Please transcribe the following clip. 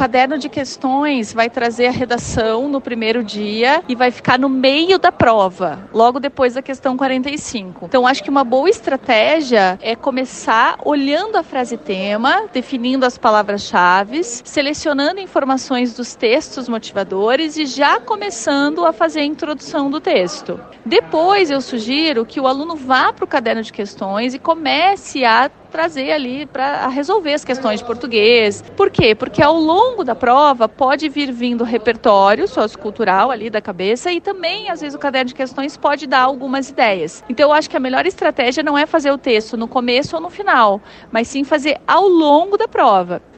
caderno de questões vai trazer a redação no primeiro dia e vai ficar no meio da prova, logo depois da questão 45. Então, acho que uma boa estratégia é começar olhando a frase tema, definindo as palavras-chave, selecionando informações dos textos motivadores e já começando a fazer a introdução do texto. Depois, eu sugiro que o aluno vá para o caderno de questões e comece a trazer ali para resolver as questões de português. Por quê? Porque ao longo da prova pode vir vindo repertório sociocultural ali da cabeça e também, às vezes, o caderno de questões pode dar algumas ideias. Então, eu acho que a melhor estratégia não é fazer o texto no começo ou no final, mas sim fazer ao longo da prova.